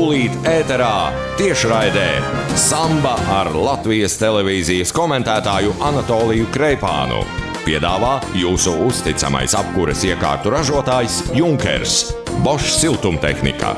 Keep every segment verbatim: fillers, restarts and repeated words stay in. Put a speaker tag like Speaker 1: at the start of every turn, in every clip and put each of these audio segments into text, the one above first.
Speaker 1: tūlīt ēterā tiešraidē Samba ar Latvijas televīzijas komentētāju Anatoliju Kreipānu. Piedāvā jūsu uzticamais apkures iekārtu ražotājs Junkers, Bosch siltumtehnika.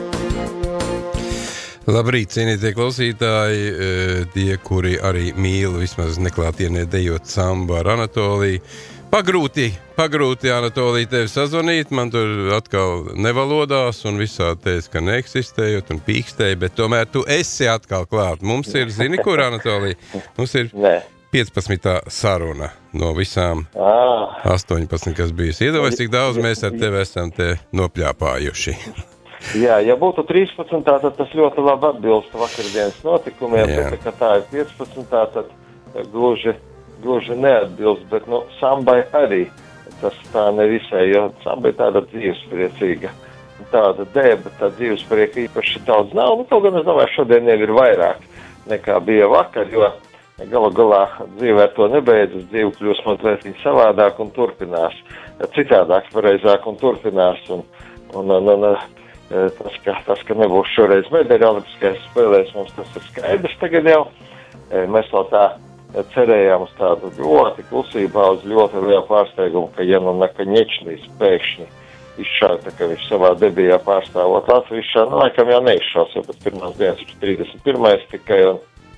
Speaker 2: Labrīt, cienītie klausītāji, tie, kuri arī mīl vismaz neklātienē dejot Sambu ar Anatoliju. Pagrūti, pagrūti, Anatolija, tevi sazvanīt, man tur atkal nevalodās un visā teica, ka neeksistējot un pīkstēja, bet tomēr tu esi atkal klāt. Mums ir, zini, kur, Anatolija? Mums ir piecpadsmitā saruna no visām astoņpadsmit, kas bijusi. Iedomājies, cik daudz mēs ar tevi esam te nopļāpājuši.
Speaker 3: Jā, ja būtu trīspadsmitā, tad tas ļoti labi atbilst vakardienas notikumiem, Jā. bet tā, tā ir piecpadsmitā, tad gluži... gluži neatbilst, bet, nu, Sambai arī tas tā nevisai, jo Samba ir tāda dzīvespriecīga, tāda dēba, tā dzīvesprieka īpaši daudz nav, nu, kaut gan es domāju, šodien jau ir vairāk nekā bija vakar, jo galu galā dzīvē to nebeidzas, dzīve kļūst mazliet savādāk un turpinās, citādāk, pareizāk un turpinās, un, un, un, un tas, ka, tas, ka nebūs šoreiz medaļa olimpiskajās spēlēs, mums tas ir skaidrs tagad jau, mēs vēl tā cerējām uz tādu ļoti klusībā, uz ļoti lielu pārsteigumu, ka ja nu Nekaņečnīs pēkšņi izšāta, ka viņš savā debijā pārstāvot Latviju, nu, laikam jau neizšās, jo pēc pirmās dienas ir trīsdesmit pirmais tikai, un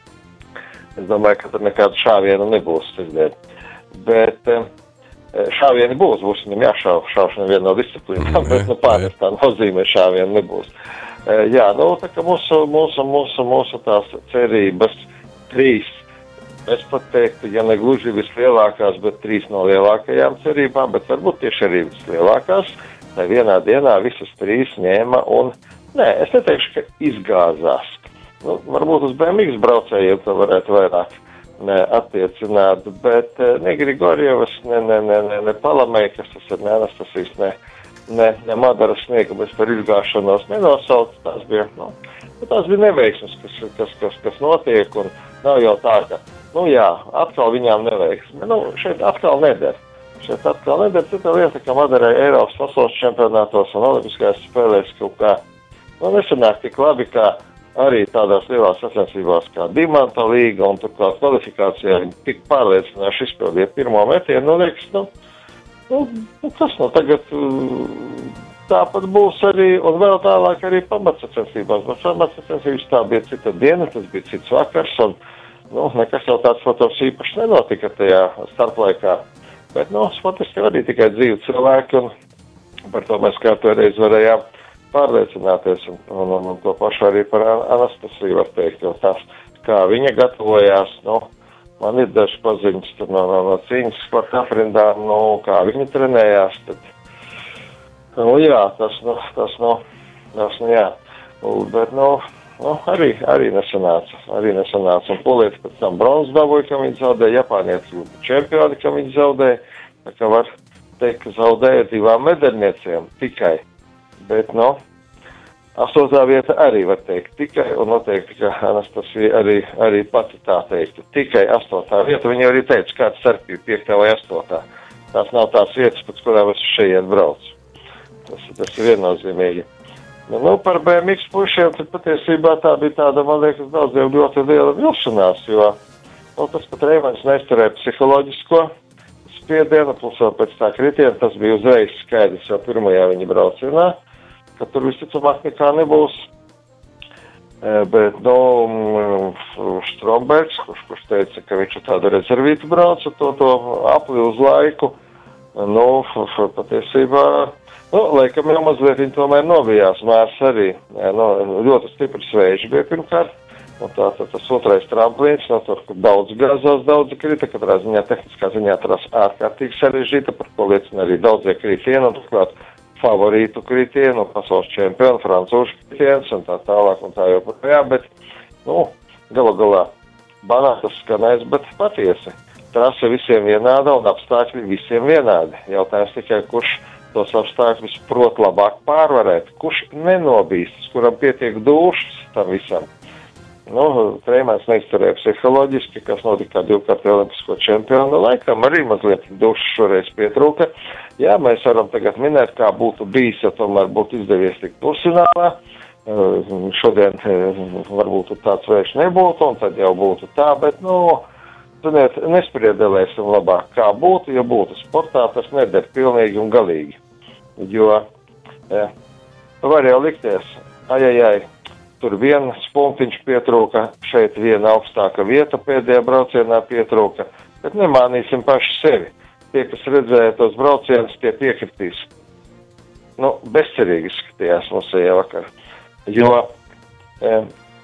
Speaker 3: es domāju, ka tad nekāda šāviena nebūs sestdien. Bet šāvieni būs, būs viņam jāšāv, šāvšana viena no disciplīnām, bet nu pārnestā nozīmē šāviena nebūs. Jā, nu, tā ka mūsu, mūsu, mūsu, mūsu tās cerības trīs, es pat teiktu, ja ne gluži vislielākās, bet trīs no lielākajām cerībām, bet varbūt tieši arī vislielākās, tai vienā dienā visas trīs ņēma un, nē, es neteikšu, ka izgāzās. Nu, varbūt uz B M X braucējiem to varētu vairāk ne, attiecināt, bet ne Grigorjevas, ne, ne, ne, ne, ne Palameikas, tas ir ne Anastasijas, ne, ne, ne Madaras Sniegumis par izgāšanos nenosauc, tās bija, nu, tās bija neveiksmes, kas, kas, kas, kas notiek, un nav jau tā, ka nu jā, atkal viņām neveiks. Nu, šeit atkal neder. Šeit atkal neder. Cita lieta, ka Madarai Eiropas pasaules čempionātos un olimpiskajās spēlēs kaut kā, nu, nesanāk tik labi, kā arī tādās lielās sacensībās kā Dimanta līga un turklāt kvalifikācijā viņi tik pārliecinājuši izpildīja pirmo metienu. Nu, liekas, nu, nu, nu, kas nu tagad tāpat būs arī, un vēl tālāk arī pamatsacensībās. Bet pamatsacensības tā bija cita diena, tas bija cits vakars, un nu, nekas jau tāds, protams, īpaši nenotika tajā starplaikā, bet, nu, sportiski arī tikai dzīvi cilvēki, un par to mēs kārtu reiz varējām pārliecināties, un, un, un, un to pašu arī par Anastasiju var teikt, jo tas, kā viņa gatavojās, nu, man ir daži paziņas no, no, no cīņas sporta aprindām, nu, kā viņa trenējās, tad, nu, jā, tas, nu, tas, nu, tas, nu, jā, bet, nu, Nu, arī, arī nesanāca, arī nesanāca, un polieti pēc tam bronzas dabūja, ka viņi zaudēja, Japānieši čempioni, ka viņi zaudēja, tā kā var teikt, ka zaudēja divām medaļniecēm tikai, bet, nu, astotā vieta arī var teikt tikai, un noteikti, ka Anastasija arī, arī pati tā teiktu, tikai astotā vieta, viņa arī teica, kāds starpība piektā vai astotā, tās nav tās vietas, pēc kurām es šeit braucu, tas, tas ir viennozīmīgi. Nu, par B M X pušiem, tad patiesībā tā bija tāda, man liekas, daudziem ļoti liela vilšanās, jo nu, tas pat Reimans neizturēja psiholoģisko spiedienu, plus vēl pēc tā kritiena, tas bija uzreiz skaidrs jau pirmajā viņa braucienā, ka tur visticamāk nekā nebūs. E, bet, nu, Strombergs, kurš, kurš teica, ka viņš ir tāda rezervīta brauca, to, to apli uz laiku, nu, patiesībā... Nu, laikam jau mazliet viņi tomēr novijās, Mārs arī, jā, nu, ļoti stipri sveiži bija pirmkārt, un tā, tā tas otrais tramplīns, no tur, kur daudz gāzās, daudz krita, katrā ziņā tehniskā ziņā tās ārkārtīgi sarežģīta, par ko liecina arī daudzie kritieni, un turklāt favorītu kritienu, pasaules čempionu, francūšu kritiens, un tā tālāk, un tā joprojām, bet, nu, galu galā, banātas skanēs, bet patiesi, trase visiem vienāda un apstākļi visiem vienādi, jautājums tikai, kurš tos apstākļus prot labāk pārvarēt, kurš nenobīstas, kuram pietiek dušas tam visam. Nu, Reimans neizturēja psiholoģiski, kas notika divkārt olimpisko čempionu laikam, arī mazliet dušas šoreiz pietrūka. Jā, mēs varam tagad minēt, kā būtu bijis, ja tomēr būtu izdevies tikt pusfinālā, šodien varbūt tāds vērš nebūtu, un tad jau būtu tā, bet, nu, ziniet, nespriedelēsim labāk, kā būtu, ja būtu sportā, tas neder pilnīgi un galīgi. Jo ja, var jau likties, ajajai, tur viens punktiņš pietrūka, šeit viena augstāka vieta pēdējā braucienā pietrūka, bet nemānīsim paši sevi. Tie, kas redzēja tos braucienus, tie piekritīs. Nu, bezcerīgi skatījās mums ejā vakar. Jo, e,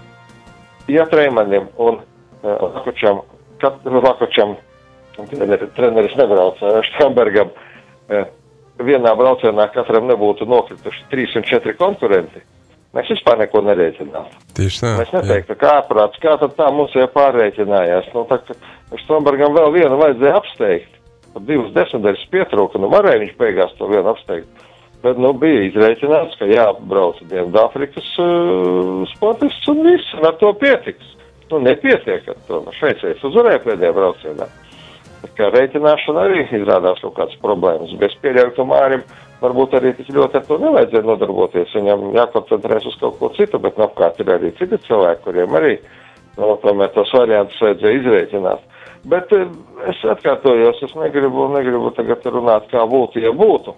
Speaker 3: ja Treimanim un e, Lakočam, kat, Lakočam, treneris, treneris nebrauca, Štambergam, e, vienā braucienā katram nebūtu nokrituši trīs un četri konkurenti, mēs vispār neko nerēķinātu.
Speaker 2: Tieši tā.
Speaker 3: Mēs neteiktu, kā aprāts, kā tad tā mums jau pārrēķinājās. Nu, tā, ka Štambergam vēl vienu vajadzēja apsteigt. Pat divas desmitaļas pietrūka, nu varēja viņš beigās to vienu apsteigt. Bet, nu, bija izrēķināts, ka jābrauc Dienvidāfrikas uh, sportists un viss, un ar to pietiks. Nu, nepietiek ar to. Nu, Šveicējs uzvarēja pēdējā braucienā. Tā kā rēķināšana arī izrādās kaut kādas problēmas. Bez pieļauju, ka Mārim varbūt arī tik ļoti ar to nevajadzēja nodarboties. Viņam jākoncentrēs uz kaut ko citu, bet apkārt ir arī citi cilvēki, kuriem arī, nu, tomēr tos variantus vajadzēja izrēķināt. Bet es atkārtojos, es negribu, negribu tagad runāt, kā būtu, ja būtu.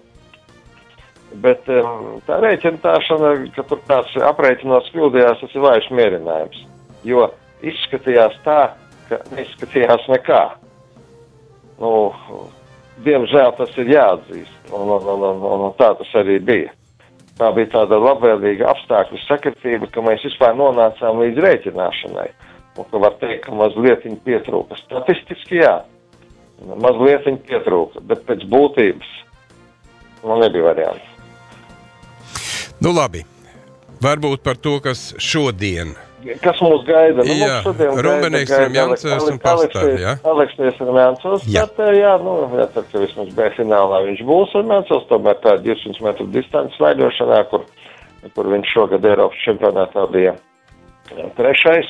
Speaker 3: Bet tā rēķināšana, ka tur tāds aprēķinos pildījās, tas ir vājš mierinājums. Jo izskatījās tā, ka neizskatījās nekā. Nu, diemžēl tas ir jāatzīst, un, un, un, un, un tā tas arī bija. Tā bija tāda labvēlīga apstākļu sakritība, ka mēs vispār nonācām līdz rēķināšanai. Un ka var teikt, ka mazlietiņ pietrūka. Statistiski jā, mazlietiņ pietrūka, bet pēc būtības nu nebija variants.
Speaker 2: Nu labi, varbūt par to, kas šodien.
Speaker 3: Kas mūs gaida? Nu,
Speaker 2: jā, Rumbenieks un Jancels un Pastāv, jā?
Speaker 3: Aleksnieks un Jancels startē, jā, nu, jā, tad, ka vismaz B finālā viņš būs un Jancels, tomēr tā divsimt metru distances slaidošanā, kur, kur viņš šogad Eiropas čempionātā bija trešais.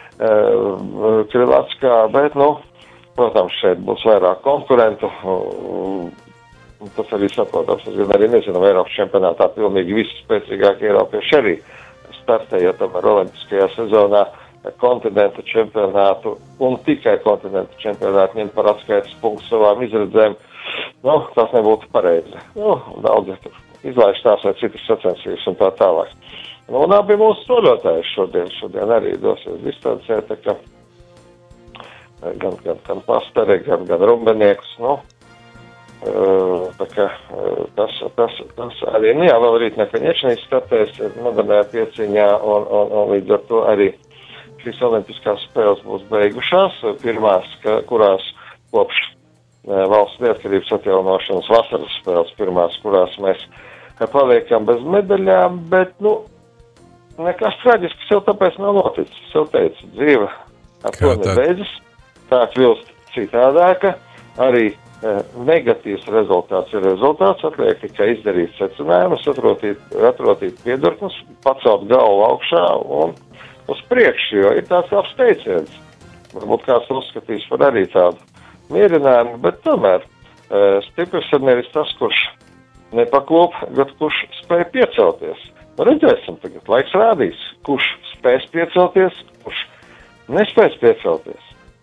Speaker 3: Uh, Krilatskā, bet, nu, protams, šeit būs vairāk konkurentu. Uh, tas arī saprotams, es gan arī nezinu, Eiropas čempionātā pilnīgi visi spēcīgākie Eiropieši arī startēja, tomēr olimpiskajā sezonā kontinentu čempionātu un tikai kontinentu čempionātu ņem par atskaites punktu savām izredzēm. Nu, tas nebūtu pareizi. Nu, daudzi tur izlaiž tās vai citas sacensības un tā tālāk. Nu, un abi mūsu soļotājs šodien, šodien arī dosies distancē, tā ka gan, gan, gan Pastare, gan, gan Rumbeniekus, nu, tā kā tas, tas, tas arī, nu jā, vēl rīt Nekaņečnīs startēs modernajā pieciņā, un, un, un līdz ar to arī šīs olimpiskās spēles būs beigušās, pirmās, ka, kurās kopš valsts neatkarības atjaunošanas vasaras spēles, pirmās, kurās mēs paliekam bez medaļām, bet, nu, nekas traģisks jau tāpēc nav noticis. Es jau teicu, dzīve ar to nebeidzas, tā kļūst citādāka, arī e, negatīvs rezultāts ir rezultāts, atliek tikai izdarīt secinājumus, atrotīt, atrotīt piedurknes, pacelt galvu augšā un uz priekšu, jo ir tāds labs teiciens. Varbūt kāds uzskatīs par arī tādu mierinājumu, bet tomēr e, stiprs ir nevis tas, kurš nepaklūp, bet kurš spēj piecelties. Nu, redzēsim tagad, laiks rādīs, kurš spēs piecelties, kurš nespēs piecelties.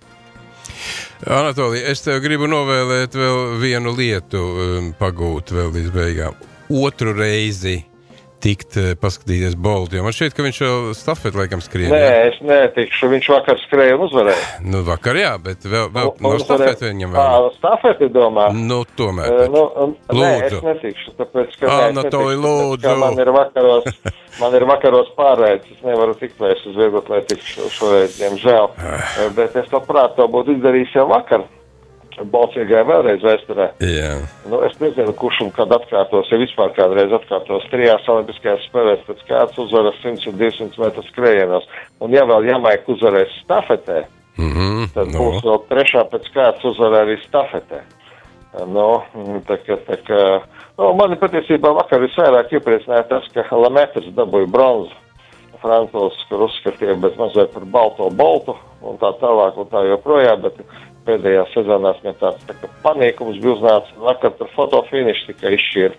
Speaker 2: Anatolij, es tev gribu novēlēt vēl vienu lietu um, pagūt vēl līdz beigām. Otru reizi tikt uh, paskatīties Boltu, jo man šķiet, ka viņš jau stafeti laikam skrien.
Speaker 3: Nē, jā? Es netikšu, viņš vakar skrēja un uzvarēja.
Speaker 2: Nu, vakar jā, bet vēl, vēl un, no stafeti viņam vēl.
Speaker 3: Ā, stafeti domā?
Speaker 2: Nu, tomēr.
Speaker 3: Uh, nu, un,
Speaker 2: lūdzu.
Speaker 3: Nē, es netikšu, tāpēc, ka
Speaker 2: Anatolij, lūdzu.
Speaker 3: Tāpēc, man ir vakaros, man ir vakaros pārēdz, es nevaru tikt vairs uz viegot, lai tikšu šoreiz, diemžēl. Uh, bet es labprāt to būtu izdarījis jau vakar. Bolts iegāja vēlreiz vēsturē.
Speaker 2: Yeah.
Speaker 3: Nu, es nezinu, kurš un kad atkārtos, ja vispār kādreiz atkārtos trijās olimpiskajās spēlēs, pēc kāds uzvaras simts un divsimt metru skrējienos. Un ja vēl Jamaika uzvarēs stafetē,
Speaker 2: mm-hmm.
Speaker 3: tad
Speaker 2: no.
Speaker 3: būs vēl trešā pēc kāds uzvarē arī stafetē. Nu, tā kā, tā kā, nu, mani patiesībā vakar visvairāk iepriecināja tas, ka Lameters dabūja bronzu. Francūs, kur uzskatīja bez mazliet par balto boltu un tā tālāk un tā joprojām, bet pēdējā sezonās man tāds tā kā panīkums bija uznācis, un vakar tur fotofiniši tikai izšķīra,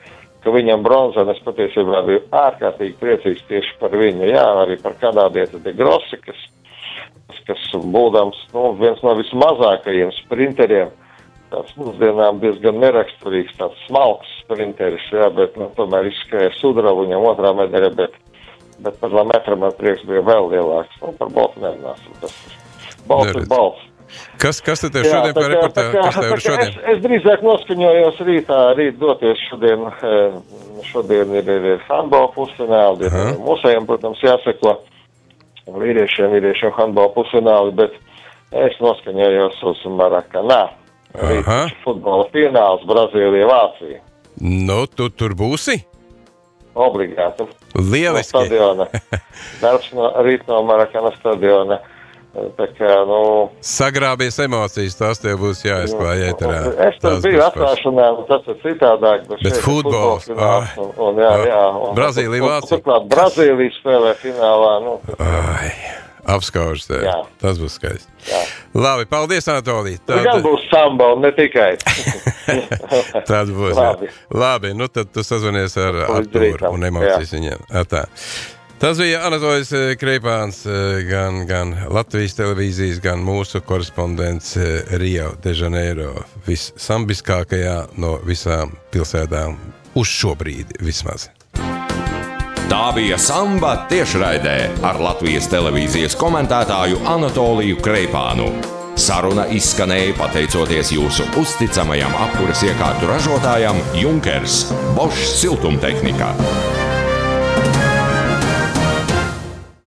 Speaker 3: ka viņam bronza, un es patiesībā biju ārkārtīgi priecīgs tieši par viņu. Jā, arī par kanādieti De Grossi, kas, kas būdams, nu, viens no vismazākajiem sprinteriem, tāds mūsdienām diezgan neraksturīgs, tāds smalks sprinteris, jā, bet, nu, tomēr izskrēja sudravu, viņam otrā medaļa, bet, bet par Lametra man prieks bija vēl lielāks. Nu, par Boltu nerunāsim, tas Bolts ir Bolts.
Speaker 2: Kas, kas tad tev šodien par reportāžu? Kas tev ir šodien?
Speaker 3: Es, es drīzāk noskaņojos rītā, rīt doties šodien, šodien ir, ir, ir handbola pusfināli, ir mūsējiem, protams, jāseko vīriešiem, vīriešiem handbola pusfināli, bet es noskaņojos uz Marakanā. Rīt futbola fināls Brazīlija, Vācija.
Speaker 2: Nu, tu tur būsi?
Speaker 3: Obligāti.
Speaker 2: Lieliski.
Speaker 3: No stadiona. Darbs no, rīt no Marakana stadiona. Tā kā, nu...
Speaker 2: Sagrābies emocijas, tās tev būs jāizklāj ēterā.
Speaker 3: Es tur biju atklāšanā, un tas ir citādāk. Bet,
Speaker 2: bet futbols.
Speaker 3: futbols un, un, jā, jā. Un,
Speaker 2: Brazīlija, Vācija.
Speaker 3: Turklāt Brazīlija spēlē finālā. Nu,
Speaker 2: Ai, apskaužas tev. Jā. Tas būs skaisti. Jā. Labi, paldies, Anatolij. Tad...
Speaker 3: Gan būs samba un ne tikai.
Speaker 2: Tad būs. Labi. Labi, nu tad tu sazvanies ar Artūru un emocijas viņiem. Tā. Tas bija Anatolijs Kreipāns, gan, gan Latvijas televīzijas, gan mūsu korespondents Rio de Janeiro, vissambiskākajā no visām pilsētām uz šo brīdi vismaz.
Speaker 1: Tā bija Samba tiešraidē ar Latvijas televīzijas komentētāju Anatoliju Kreipānu. Saruna izskanēja pateicoties jūsu uzticamajam apkures iekārtu ražotājam Junkers, Bosch siltumtehnika.